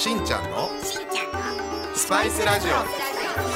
しんちゃんのスパイスラジオ。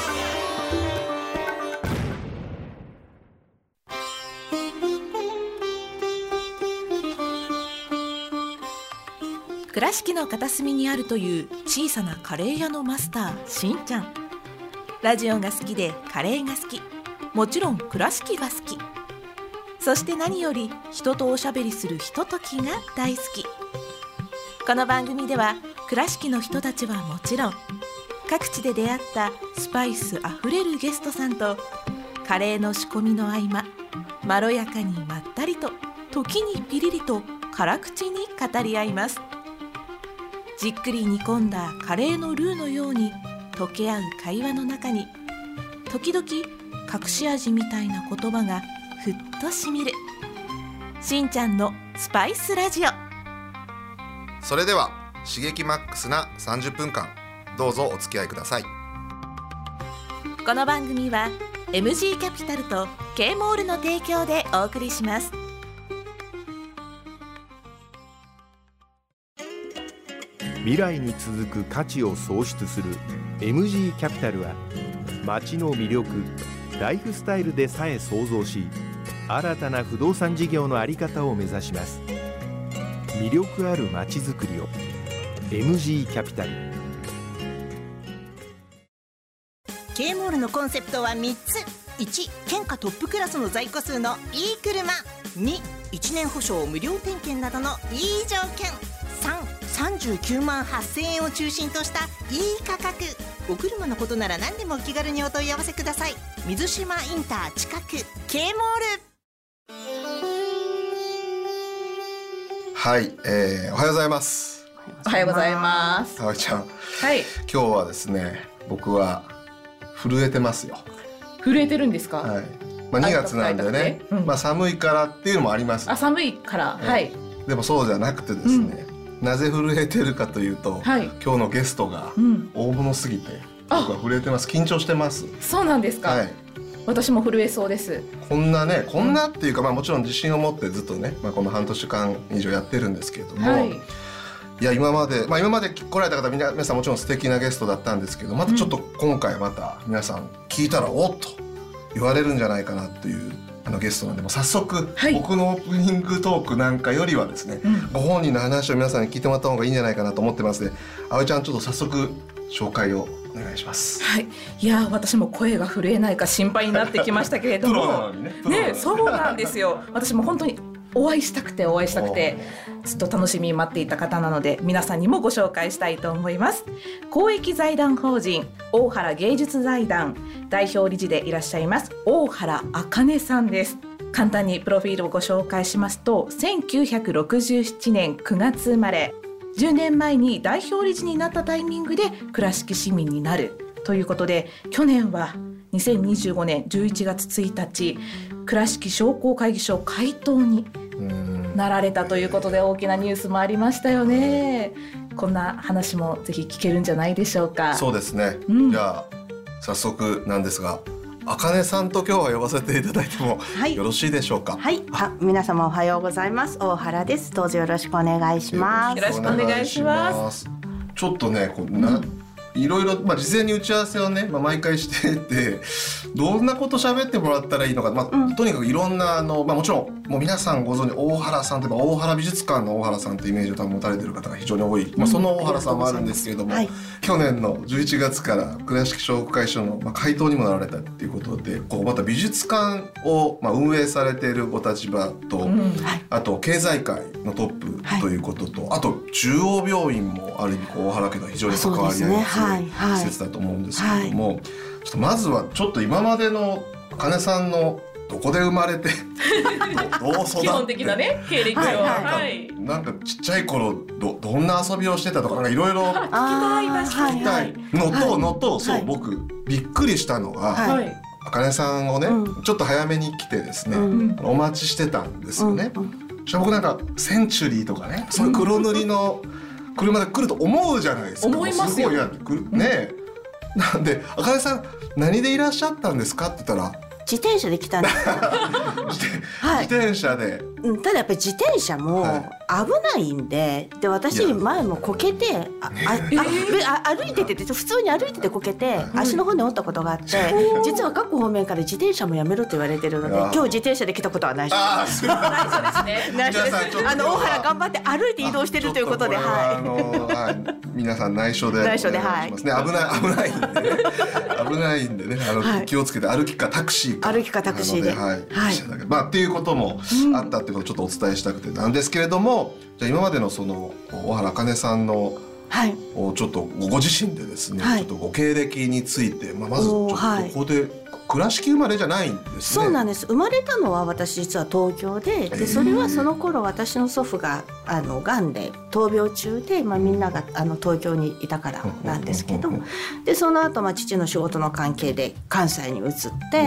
倉敷の片隅にあるという小さなカレー屋のマスターしんちゃん。ラジオが好きでカレーが好き、もちろん倉敷が好き、そして何より人とおしゃべりするひとときが大好き。この番組では倉敷の人たちはもちろん、各地で出会ったスパイスあふれるゲストさんとカレーの仕込みの合間、まろやかにまったりと、時にピリリと辛口に語り合います。じっくり煮込んだカレーのルーのように溶け合う会話の中に、時々隠し味みたいな言葉がふっとしみるしんちゃんのスパイスラジオ。 それでは刺激マックスな30分間、どうぞお付き合いください。 この番組は MG キャピタルと K モールの提供でお送りします。 未来に続く価値を創出する MG キャピタルは、街の魅力、ライフスタイルでさえ創造し、新たな不動産事業の在り方を目指します。魅力ある街づくりを MG キャピタル。 K モールのコンセプトは3つ。1、県下トップクラスの在庫数のいい車。2、1年保証無料点検などのいい条件。3、39万8000円を中心としたいい価格。お車のことなら何でもお気軽にお問い合わせください。水島インター近く K モール。 はい、おはようございます。 おはようございます。 葵ちゃん、 はい。 今日はですね、僕は震えてますよ。 震えてるんですか？ はい。2月なんでね、寒いからっていうのもあります。 寒いから、はい。 でもそうじゃなくてですね、なぜ震えてるかというと、今日のゲストが大物すぎて、僕は震えてます。緊張してます。 そうなんですか？はい。私も震えそうです。 こんなっていうか、もちろん自信を持ってずっとね、この半年間以上やってるんですけれども、いや今まで来られた方皆さんもちろん素敵なゲストだったんですけど、またちょっと今回また皆さん聞いたらおっと言われるんじゃないかなというゲストなんで、もう早速、僕のオープニングトークなんかよりはですね、ご本人の話を皆さんに聞いてもらった方がいいんじゃないかなと思ってますので、葵ちゃんちょっと早速紹介をお願いします。 はい。いや私も声が震えないか心配になってきましたけれどもプロなのにね。 そうなんですよ。私も本当にお会いしたくてずっと楽しみに待っていた方なので、皆さんにもご紹介したいと思います。公益財団法人大原芸術財団代表理事でいらっしゃいます大原茜さんです。簡単にプロフィールをご紹介しますと、1967年9月生まれ、10年前に代表理事になったタイミングで倉敷市民になるということで、去年は2025年11月1日倉敷商工会議所会頭になられたということで、大きなニュースもありましたよね。こんな話もぜひ聞けるんじゃないでしょうか。 そうですね、じゃあ早速なんですが、茜さんと今日は呼ばせていただいてもよろしいでしょうか？ はい、皆様おはようございます。大原です。どうぞよろしくお願いします。 よろしくお願いします。 ちょっとね、いろいろ、事前に打ち合わせをね、毎回してて、どんなこと喋ってもらったらいいのか、とにかくいろんなもちろんもう皆さんご存知大原さんといえば大原美術館の大原さんというイメージを多分持たれている方が非常に多い、その大原さんもあるんですけれども、去年の11月から倉敷商工会所の会頭にもなられたっていうことで、また美術館を運営されているお立場と、あと経済界のトップということと、あと中央病院もある意味大原家の非常に関わり合いの強い施設だと思うんですけれども、ちょっとまずはちょっと今までの茜さんのどこで生まれてどう育って基本的なね経歴を、 なんかちっちゃい頃どんな遊びをしてたとかいろいろ聞きたいのと、そう僕びっくりしたのが、茜さんをね、ちょっと早めに来てですね、お待ちしてたんですよね。僕なんかセンチュリーとかね、その黒塗りの車で来ると思うじゃないですか。 思いますよ。 ね。なんで茜さん何でいらっしゃったんですかって言ったら、 自転車で来たんですよ。 自転車で、 ただやっぱり自転車も、 危ないんで、私前もこけて歩いてて普通に歩いててこけて足の骨折ったことがあって、実は各方面から自転車もやめろと言われてるので、今日自転車で来たことはないし、 内緒ですね。 内緒です。大原頑張って歩いて移動してるということで、 皆さん内緒でお願いしますね。危ないんでね、気をつけて歩きかタクシーで、まあっていうこともあったってことをちょっとお伝えしたくてなんですけれども、じゃあ今までのその大原茜さんのちょっとご自身でですね、ちょっとご経歴について、まずちょっとここで倉敷生まれじゃないんですね。 そうなんです。生まれたのは私実は東京で、それはその頃私の祖父ががんで闘病中で、みんなが東京にいたからなんですけど、でその後父の仕事の関係で関西に移って、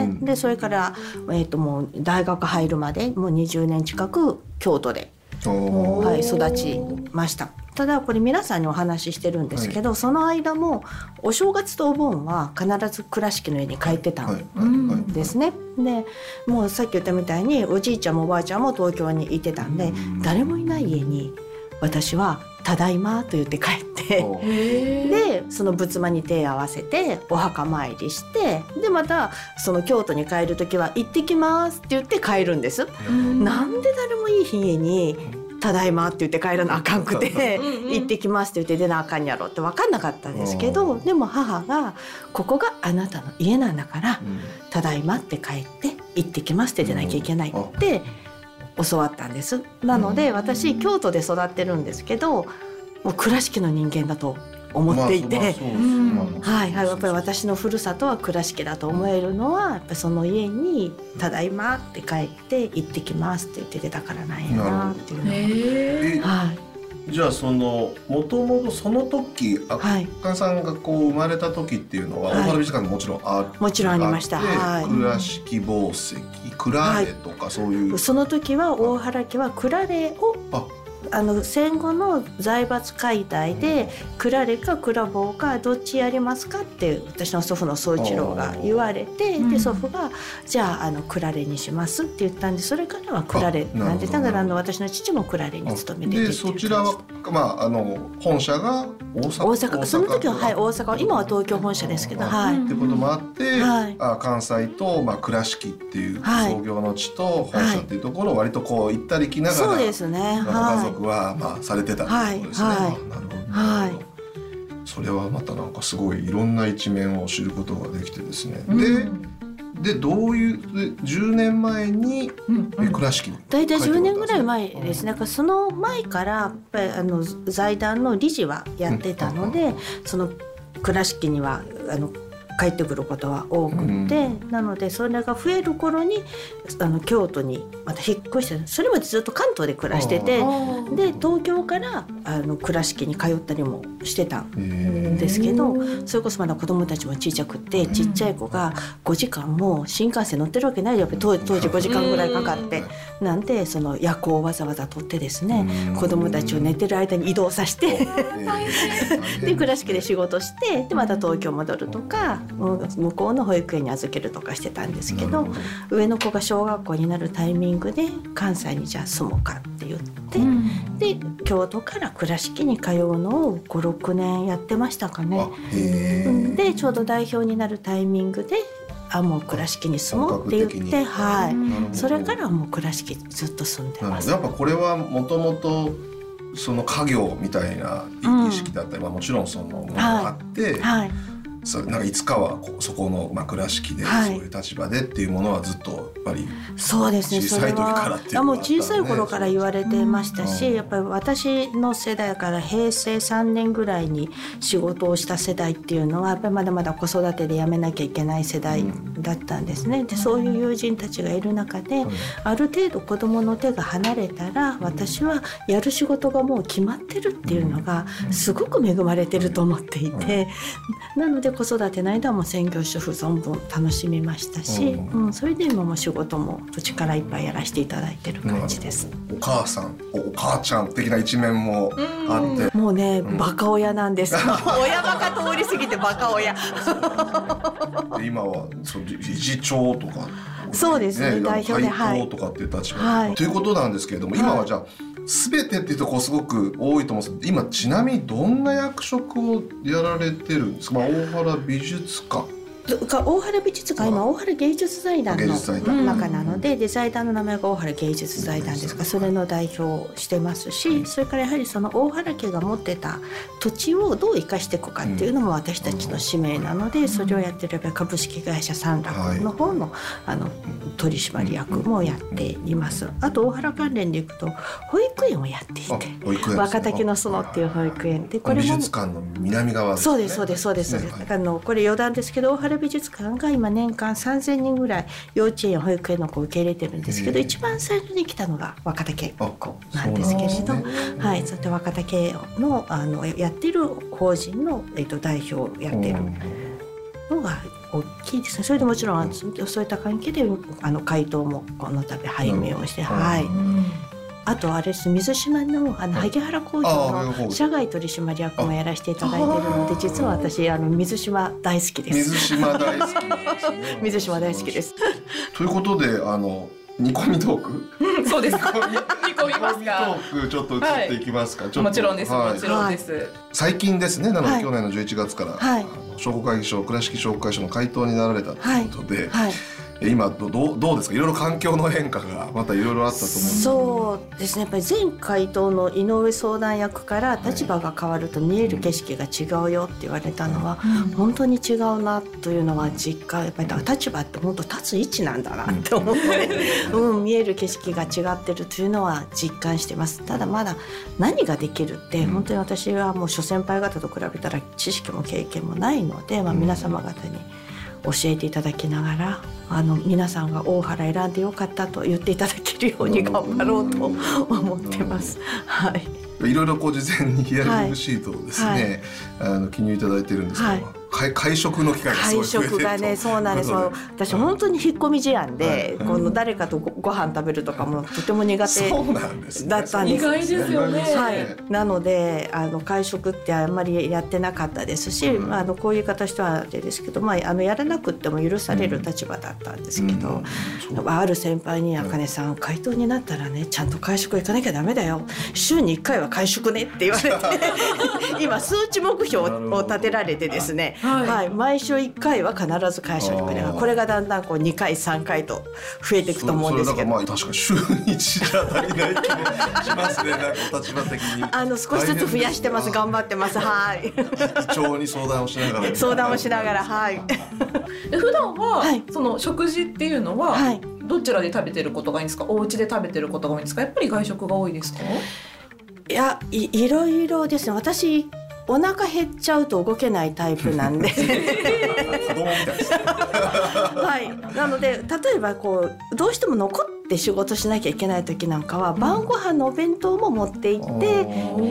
でそれから、もう大学入るまでもう20年近く京都で、育ちました。ただこれ皆さんにお話ししてるんですけど、その間もお正月とお盆は必ず倉敷の家に帰ってたんですね。でもうさっき言ったみたいにおじいちゃんもおばあちゃんも東京にいてたんで、誰もいない家に私はただいまと言って帰ってでその仏間に手を合わせてお墓参りして、でまたその京都に帰る時は行ってきますって言って帰るんです。なんで誰もいい家にただいまって言って帰らなあかんくて行ってきますって言って出なあかんやろって分かんなかったんですけど、でも母がここがあなたの家なんだから、ただいまって帰って行ってきますって出なきゃいけないって教わったんです。なので私京都で育ってるんですけど、もう倉敷の人間だと思っていて、やっぱり私のふるさとは倉敷だと思えるのは、やっぱりその家にただいまって帰って行ってきますって言って出たからなんやなっていうのは。 じゃあもともとその時茜さんがこう生まれた時っていうのは大原美術館ももちろんありました。 倉敷紡績、蔵礼とかそういう、 その時は大原家は蔵礼を戦後の財閥解体で蔵礼か蔵紡かどっちやりますかって私の祖父の宗一郎が言われて、で祖父がじゃあ蔵礼にしますって言ったんで、それからは蔵礼なんで、だから私の父も蔵礼に勤めてて、 でそちらは本社が大阪、 その時は大阪、今は東京本社ですけど、 ってこともあって、関西と倉敷っていう創業の地と本社っていうところを割とこう行ったり来ながら、 そうですね、 家族はされてたってことですね。なるほど。それはまたなんかすごいいろんな一面を知ることができてですね。でどういう10年前に倉敷に大体10年ぐらい前ですね。その前からやっぱり財団の理事はやってたので、その倉敷には帰ってくることは多くて、なのでそれが増える頃に京都にまた引っ越して、それまでずっと関東で暮らしてて、で東京から倉敷に通ったりもしてたんですけど、それこそまだ子供たちも小さくて、ちっちゃい子が5時間も新幹線乗ってるわけないよ、当時5時間ぐらいかかって、なんでその夜行をわざわざ取ってですね、子供たちを寝てる間に移動させてで倉敷で仕事して、でまた東京戻るとか向こうの保育園に預けるとかしてたんですけど、上の子が小学校になるタイミングで関西にじゃあ住もうかって言って、で京都から倉敷に通うのを 5,6 年やってましたかね。でちょうど代表になるタイミングでもう倉敷に住もうって言って、それからもう倉敷ずっと住んでます。 やっぱこれはもともとその家業みたいな意識だったり、もちろんそのものがあって、なんかいつかはそこの倉敷でそういう立場でっていうものはずっとやっぱりそうですね、 小さい時からっていうのはもう小さい頃から言われてましたし、やっぱり私の世代から平成3年ぐらいに仕事をした世代っていうのはやっぱりまだまだ子育てでやめなきゃいけない世代だったんですね。でそういう友人たちがいる中で、ある程度子どもの手が離れたら私はやる仕事がもう決まってるっていうのがすごく恵まれてると思っていて、なので子育ての間も専業主婦存分楽しみましたし、それで今も仕事も力いっぱいやらせていただいてる感じです。 お母さん、お母ちゃん的な一面もあって、 もうね、バカ親なんです親バカ通り過ぎてバカ親今は理事長とか、 そうですね、代表で会頭とかっていう立場、ということなんですけれども、今はじゃあ全てっていうとこすごく多いと思うんですけど、今ちなみにどんな役職をやられてるんですか？大原美術館大原美術館、今大原芸術財団の中なので、財団の名前が大原芸術財団ですが、それの代表をしてますし、それからやはりその大原家が持ってた土地をどう生かしていくかっていうのも私たちの使命なので、それをやってれば株式会社三楽の方の、取締役もやっています。あと大原関連でいくと保育園をやっていて、若竹の園っていう保育園で、これも美術館の南側ですね。 そうです、これ余談ですけど、大原美術館が今年間3000人ぐらい幼稚園保育園の子を受け入れてるんですけど、一番最初に来たのが若竹子なんですけれど、そうやって若竹のやっている法人の、代表をやっているのが大きいですね。それでもちろんそういった関係で会頭もこの度拝命をして、あとあれです、水島の萩原工場の社外取締役もやらせていただいているので、実は私水島大好きです。 水島大好きですね。 水島大好きです。 ということで煮込みトークそうです。煮込みますか。 煮込みトークちょっと移っていきますか。 もちろんです、もちろんです。 最近ですね、なので去年の11月から商工会議所倉敷商工会議所の会頭になられたということで、今どうですか？いろいろ環境の変化がまたいろいろあったと思うんですけど。 そうですね、やっぱり前会頭の井上相談役から立場が変わると見える景色が違うよって言われたのは、本当に違うなというのは実感、やっぱり立場って本当立つ位置なんだなって思って、見える景色が違ってるというのは実感してます。ただまだ何ができるって、本当に私はもう諸先輩方と比べたら知識も経験もないので、皆様方に教えていただきながら、皆さんが大原選んでよかったと言っていただけるように頑張ろうと思ってます。 いろいろ事前にヒアリングシートをですね、記入いただいてるんですけど、会食の機会がすごい増えてると。会食がね、そうなんです。私本当に引っ込み思案で、誰かとご飯食べるとかもとても苦手だったんです。 意外ですよね。 なので会食ってあんまりやってなかったですし、こういう方とはあれですけど、やらなくっても許される立場だったんですけど、ある先輩に茜さん、会頭になったらね、ちゃんと会食行かなきゃダメだよ、週に1回は会食ねって言われて今数値目標を立てられてですね、毎週1回は必ず会食に行く。これがだんだん2回3回と増えていくと思うんですけど、 確かに週に1じゃ足りない気もしますね。なんか立場的に少しずつ増やしてます。頑張ってます。 議長に相談をしながら普段は、その食事っていうのは、どちらで食べてることがいいんですか？お家で食べてることが多いんですか？やっぱり外食が多いですか？ いや、いろいろですね。私お腹減っちゃうと動けないタイプなんで子供みたいですなので、例えばどうしても残って仕事しなきゃいけない時なんかは、晩ご飯のお弁当も持って行って、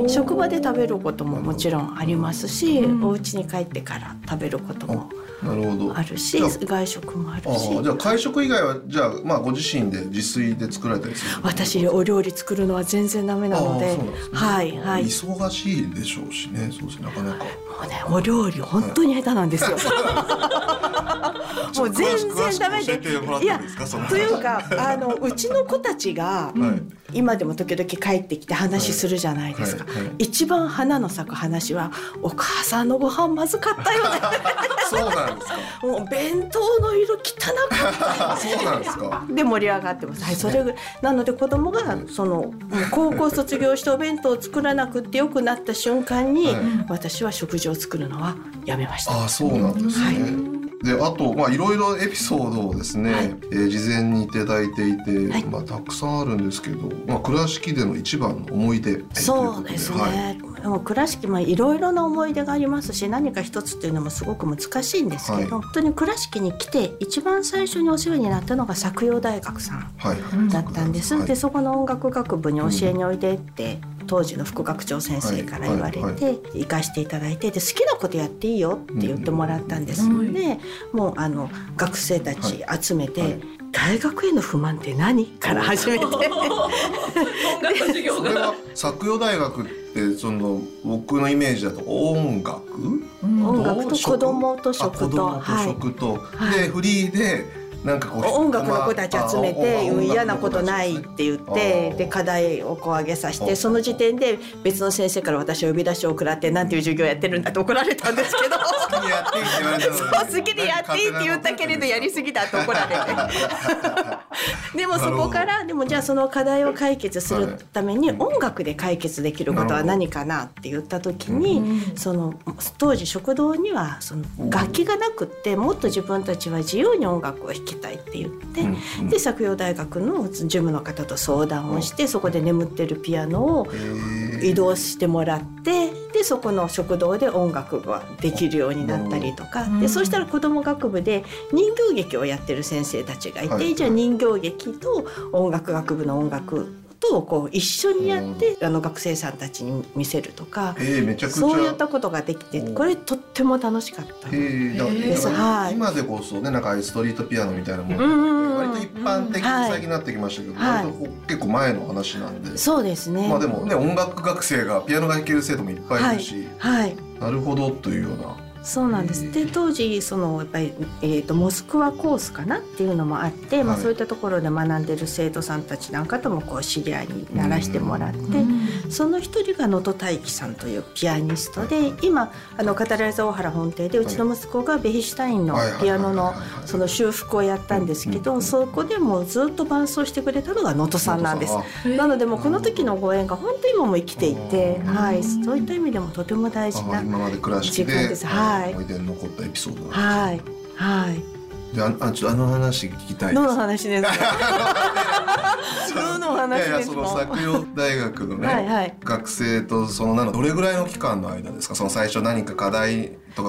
職場で食べることももちろんありますし、お家に帰ってから食べることもあるし、外食もあるし。 じゃあ会食以外はご自身で自炊で作られたりする？ 私お料理作るのは全然ダメなので、 忙しいでしょうしね。そうですね、なかなか。 もうね、お料理本当に下手なんですよ。もう全然ダメで、いやというかうちの子たちが、今でも時々帰ってきて話するじゃないですか。一番花の咲く話は、お母さんのご飯まずかったよね。 そうなんですか。 もう弁当の色汚かった。 そうなんですか。 で盛り上がってます。それぐらいなので、子供が高校卒業してお弁当を作らなくってよくなった瞬間に、私は食事を作るのはやめました。 そうなんですね。で、あといろいろエピソードをですね、事前にいただいていて、たくさんあるんですけど、倉敷での一番の思い出。 そうですね。倉敷もいろいろな思い出がありますし、何か一つっていうのもすごく難しいんですけど、本当に倉敷に来て一番最初にお世話になったのが作陽大学さんだったんです。で、そこの音楽学部に教えにおいでって当時の副学長先生から言われて、行かしていただいて、で好きなことやっていいよって言ってもらったんですので、もう学生たち集めて、大学への不満って何から始めて音楽授業それは作陽大学って僕のイメージだと音楽と子どもと食と、 でフリーでなんかこう音楽の子たち集めて嫌なことないって言ってで課題をこう上げさせてその時点で別の先生から私は呼び出しを食らってなんていう授業やってるんだって怒られたんですけど好きにやっていいって言われたのにそう好きにやっていいって言ったけれどやりすぎだって怒られてでもそこからでもじゃあその課題を解決するために音楽で解決できることは何かなって言った時にその当時食堂にはその楽器がなくってもっと自分たちは自由に音楽を弾きたいって言ってで作陽大学の事務の方と相談をしてそこで眠ってるピアノを移動してもらってでそこの食堂で音楽ができるようになったりとかでそうしたら子ども学部で人形劇をやってる先生たちがいてじゃあ人形劇と音楽学部の音楽とこう一緒にやって学生さんたちに見せるとかめちゃくちゃそういったことができてこれとっても楽しかったです。 今でこそねなんかストリートピアノみたいなもの割と一般的に最近なってきましたけど、割と結構前の話なんでそうですね。 まあでもね音楽学生がピアノが弾ける生徒もいっぱいいるし、なるほどというような。 そうなんです。で当時そのやっぱり、モスクワコースかなっていうのもあって、そういったところで学んでる生徒さんたちなんかともこう知り合いにならしてもらって、その一人が能登大樹さんというピアニストで今カタライザ大原本邸でうちの息子がベヒシュタインのピアノのその修復をやったんですけど、そこでもずっと伴奏してくれたのが能登さんなんです。なのでもうこの時のご縁が本当に今も生きていて、そういった意味でもとても大事な今まで暮らしでです。 思い出に残ったエピソードなんです。でちょっと話聞きたいです。 どの話ですか？どの話ですか？ その作陽大学のね学生とそのどれぐらいの期間の間ですか？その最初何か課題とか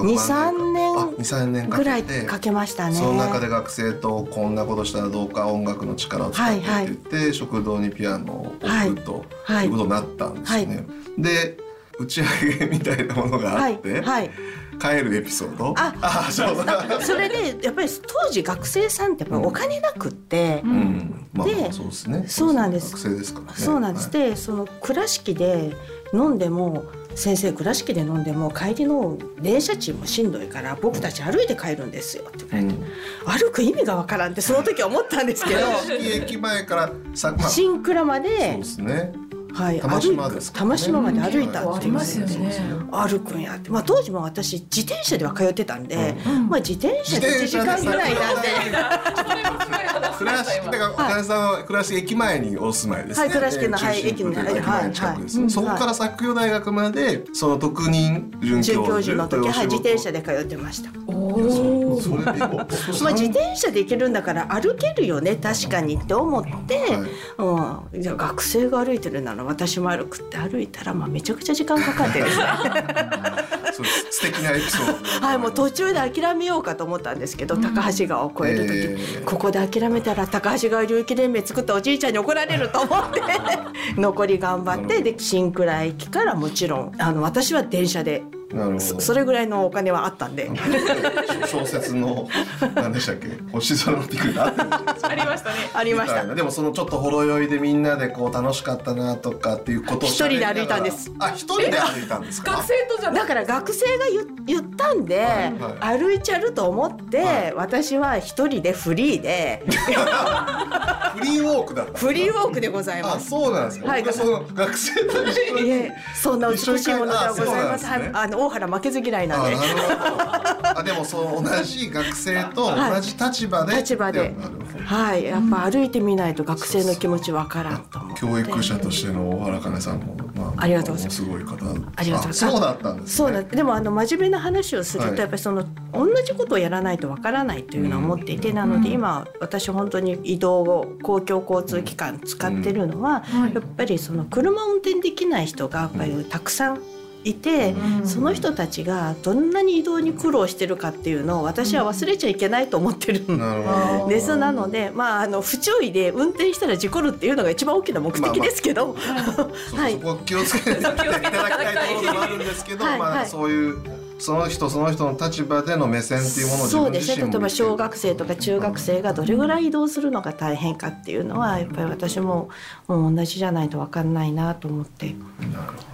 2,3 年ぐらいかけましたね。 その中で学生とこんなことしたらどうか音楽の力を使ってって言って食堂にピアノを置くということになったんですね。で打ち上げみたいなものがあって帰るエピソードそれでやっぱり当時学生さんってやっぱりお金なくってでそうですね。 そうなんです。 学生ですからね。 そうなんです。でその倉敷で飲んでも先生倉敷で飲んでも帰りの電車賃もしんどいから僕たち歩いて帰るんですよって言われて、歩く意味がわからんってその時は思ったんですけど倉敷駅前から新倉までそうですね。 玉島ですかね。玉島まで歩いたっていうんですよね。歩くんやって、当時も私自転車では通ってたんで、自転車で1時間ぐらいなんで倉敷だから岡田さんは倉敷駅前にお住まいですね。 倉敷の駅の近くですね。そこから作陽大学までその特任准教授の時自転車で通ってました。自転車で行けるんだから歩けるよね確かにって思って、じゃあ学生が歩いてるなら私も歩くって歩いたらめちゃくちゃ時間かかってですね素敵なエピソードもう途中で諦めようかと思ったんですけど、高橋川を越える時、ここで諦めたら高橋川流域連盟作ったおじいちゃんに怒られると思って残り頑張ってで新倉駅からもちろん私は電車でそれぐらいのお金はあったんで小説の何でしたっけ星空のピクニックありましたね。 ありました。 でもそのちょっとほろ酔いでみんなでこう楽しかったなとかっていうことを一人で歩いたんです。 一人で歩いたんですか？ 学生とじゃだから学生が言ったんで、歩いちゃると思って、私は一人でフリーでフリーウォークだった。 フリーウォークでございます。 そうなんですか。その学生と一緒にそんな美しいものではございます。大原負けず嫌いなんで。 でもそう同じ学生と同じ立場で。 やっぱ歩いてみないと学生の気持ちわからんと思って。 教育者としての大原かねさんもありがとうございます。 すごい方。 ありがとうございます。 そうだったんですね。 そうだ。でも真面目な話をするとやっぱりその同じことをやらないとわからないというのを思っていて、なので今私本当に移動を公共交通機関使ってるのはやっぱりその車を運転できない人がやっぱりたくさんいて、その人たちがどんなに移動に苦労してるかっていうのを私は忘れちゃいけないと思ってるんです。なので不注意で運転したら事故るっていうのが一番大きな目的ですけど、 そこは気をつけていただきたいところもあるんですけど、そういうその人の立場での目線っていうものを自分自身も例えば小学生とか中学生がどれぐらい移動するのが大変かっていうのはやっぱり私も同じじゃないと分かんないなと思って。 なるほど。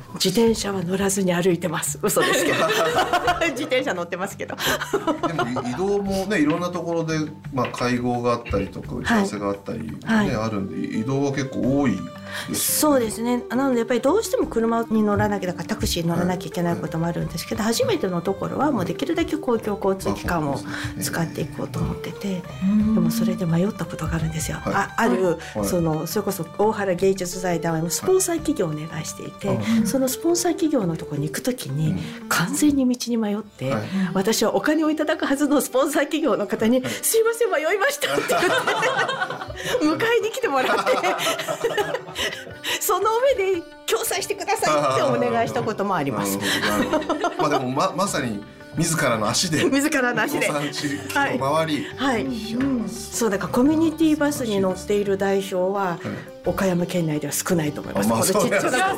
自転車は乗らずに歩いてます。嘘ですけど自転車乗ってますけどでも移動もねいろんなところで、会合があったりとか打ち合わせがあったり、あるんで移動は結構多いですよね。 そうですね。なのでやっぱりどうしても車に乗らなきゃだからタクシーに乗らなきゃいけないこともあるんですけど、初めてのところはもうできるだけ公共交通機関を使っていこうと思ってて、でもそれで迷ったことがあるんですよ。あるそれこそ大原芸術財団はスポンサー企業をお願いしていて、そのスポンサー企業のところに行くときに完全に道に迷って、私はお金をいただくはずのスポンサー企業の方にすいません迷いましたって言って迎えに来てもらってその上で共済してくださいってお願いしたこともあります。 でも まさに自らの足で自らの足で回り、 そうだからコミュニティバスに乗っている代表は岡山県内では少ないと思います。 そうですよね。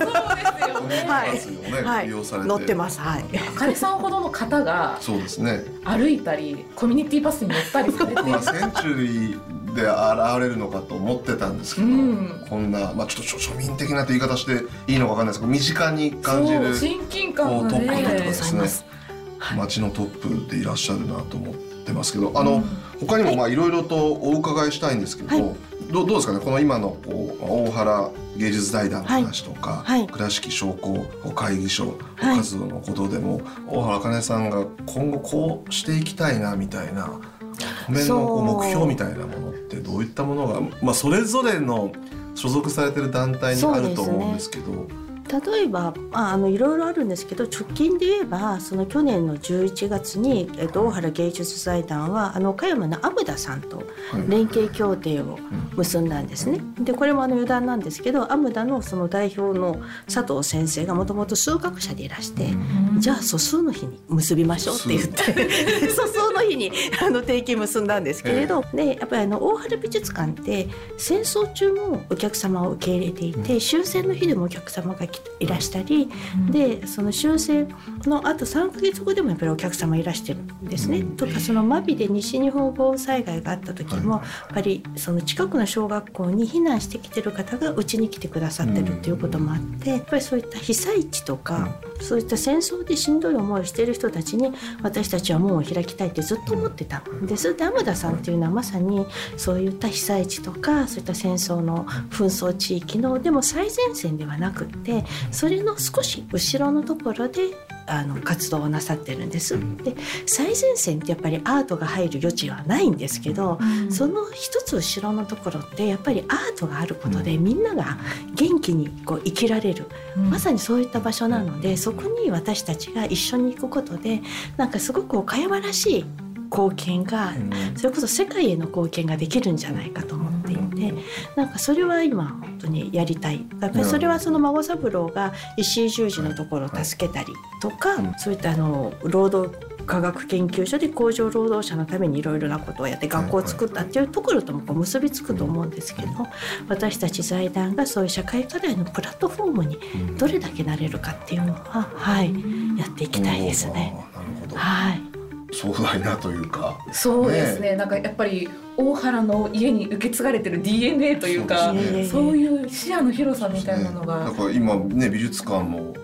乗ってます。 あかりさんほどの方が歩いたりコミュニティバスに乗ったりされて、 センチュリーで現れるのかと思ってたんですけど、こんな、ちょっと庶民的なという言い方していいのか分かんないですけど、身近に感じる親近感がね、 トップとかですね、街のトップでいらっしゃるなと思ってますけど、他にもいろいろとお伺いしたいんですけど、どうですかね、この今の大原芸術財団の話とか、倉敷商工会議所活動のことでも、大原茜さんが今後こうしていきたいなみたいな個面の目標みたいなものってどういったものが、それぞれの所属されてる団体にあると思うんですけど、 例えば、いろいろあるんですけど、直近で言えばその去年の11月に大原芸術財団は岡山のアムダさんと連携協定を結んだんですね。でこれも余談なんですけど、アムダのその代表の佐藤先生がもともと数学者でいらして、じゃあ素数の日に結びましょうって言って素数の日に提携結んだんですけれど、でやっぱり大原美術館って戦争中もお客様を受け入れていて、終戦の日でもお客様がいらしたり、でその終戦のあと3ヶ月後でもやっぱりお客様いらしてるんですね。とかその真備で西日本豪雨災害があった時も、やっぱりその近くの小学校に避難してきてる方がうちに来てくださってるっていうこともあって、やっぱりそういった被災地とか、そういった戦争でしんどい思いをしている人たちに私たちは門を開きたいってずっと思ってたんです。でアムダさんっていうのはまさにそういった被災地とかそういった戦争の紛争地域のでも最前線ではなくって、それの少し後ろのところで活動をなさってるんです。で最前線ってやっぱりアートが入る余地はないんですけど、その一つ後ろのところってやっぱりアートがあることでみんなが元気にこう生きられる、まさにそういった場所なので、そこに私たちが一緒に行くことでなんかすごく岡山らしい貢献が、それこそ世界への貢献ができるんじゃないかと思っていて、なんかそれは今本当にやりたい。やっぱりそれはその孫三郎が石井十字のところを助けたりとか、そういった労働科学研究所で工場労働者のためにいろいろなことをやって学校を作ったっていうところともこう結びつくと思うんですけど、私たち財団がそういう社会課題のプラットフォームにどれだけなれるかっていうのは、やっていきたいですね。 壮大なというか、 そうですね、なんかやっぱり大原の家に受け継がれてる DNA というか、そういう視野の広さみたいなのが、 だから今ね美術館も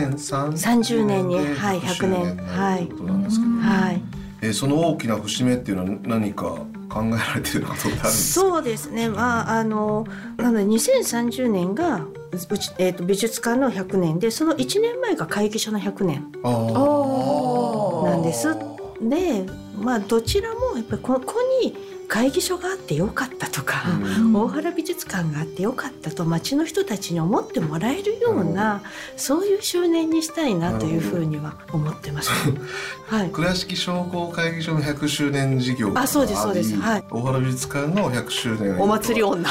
2030 年に100年ということなんですけど、その大きな節目っていうのは何か考えられていることってあるんですか？ そうですね、なので2030年が美術館の100年で、その1年前が会議所の100年なんです。でどちらもやっぱりここに会議所があってよかったとか、大原美術館があってよかったと町の人たちに思ってもらえるような、そういう周年にしたいなというふうには思ってます。 倉敷商工会議所の100周年事業があり、 そうですそうです、 大原美術館の100周年お祭り女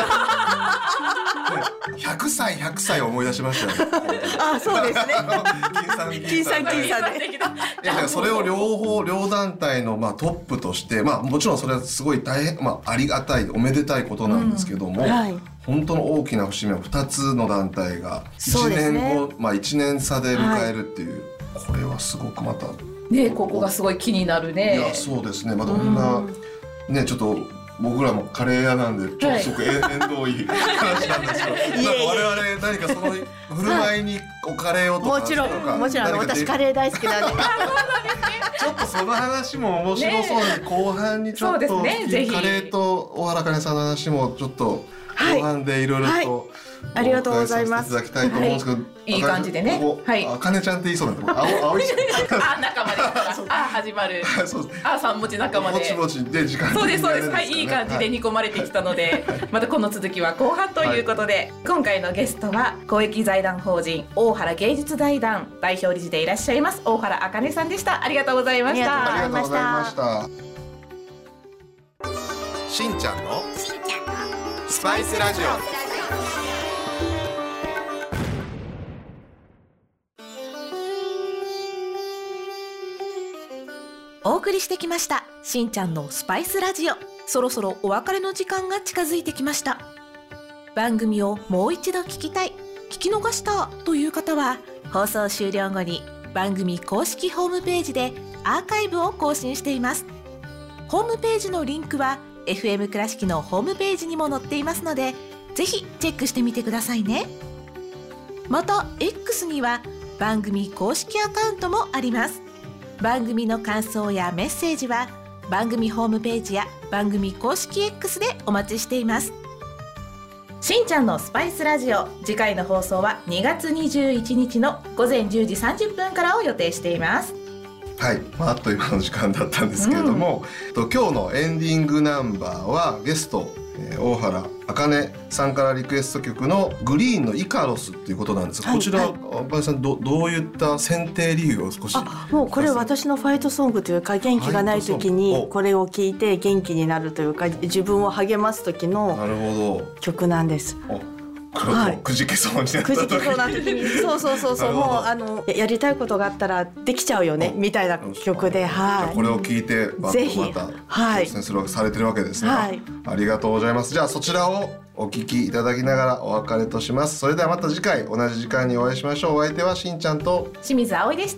100歳を思い出しましたよね。 そうですね。 金さんで。いやそれを両団体のトップとして、もちろんそれはすごい大変、ありがたいおめでたいことなんですけども、本当の大きな節目を2つの団体が1年後、1年差で迎えるっていう、これはすごくまたね、ここがすごい気になるね。 いやそうですね、どんなねちょっと僕らもカレー屋なんでちょっとすごく縁遠い話なんですけど、なんか我々何かその振る舞いにカレーをとかもちろん私カレー大好きなんでちょっとその話も面白そうなので、後半にちょっとそうですねぜひカレーと大原かねさんの話もちょっと後半でいろいろと、 ありがとうございます。 お伺いさせていただきたいと思うんですけど、 いい感じでね。はい。 あかねちゃんって言いそうなんで、青い。 あ、仲間ですか。あ、始まる。 そうです。 あ、三文字仲間で。 もちもちで時間。 そうですそうです。はい、いい感じで煮込まれてきたので、またこの続きは後半ということで、今回のゲストは公益財団法人大原芸術財団代表理事でいらっしゃいます大原あかねさんでした。ありがとうございました。 ありがとうございました。しんちゃんのスパイスラジオ。 お送りしてきましたしんちゃんのスパイスラジオ。そろそろお別れの時間が近づいてきました。番組をもう一度聞きたい、聞き逃したという方は、放送終了後に番組公式ホームページでアーカイブを更新しています。ホームページのリンクは FM 倉敷のホームページにも載っていますので、ぜひチェックしてみてくださいね。また X には番組公式アカウントもあります。番組の感想やメッセージは番組ホームページや番組公式 X でお待ちしています。しんちゃんのスパイスラジオ、次回の放送は2月21日の午前10時30分からを予定しています。 はい、あっという間の時間だったんですけれども、今日のエンディングナンバーはゲスト、大原あかねさんからリクエスト曲のグリーンのイカロスっていうことなんですが、こちら、あかねさんどういった選定理由を少し。 もうこれ私のファイトソングというか、元気がない時にこれを聴いて元気になるというか、自分を励ます時の曲なんです。 くじけそうになった時に、 そうもうやりたいことがあったらできちゃうよねみたいな曲で、 これを聞いてぜひまた挑戦するされてるわけですね。ありがとうございます。じゃあそちらをお聞きいただきながらお別れとします。それではまた次回同じ時間にお会いしましょう。お相手はしんちゃんと清水葵でした。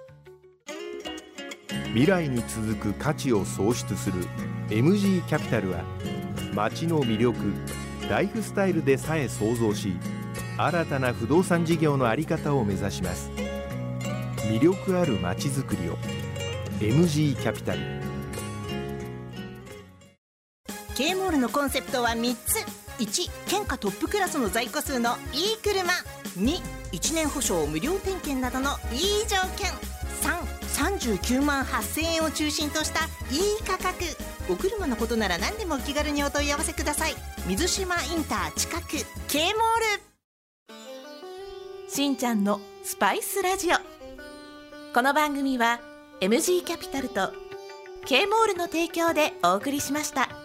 未来に続く価値を創出する MG キャピタルは、街の魅力ライフスタイルでさえ創造し、新たな不動産事業の在り方を目指します。魅力ある街づくりを MG キャピタル。 K モールのコンセプトは3つ。1、県下トップクラスの在庫数のいい車。2、1年保証無料点検などのいい条件。3、39万8000円を中心としたいい価格。お車のことなら何でもお気軽にお問い合わせください。水島インター近く K モール。 しんちゃんのスパイスラジオ。この番組は MG キャピタルと K モールの提供でお送りしました。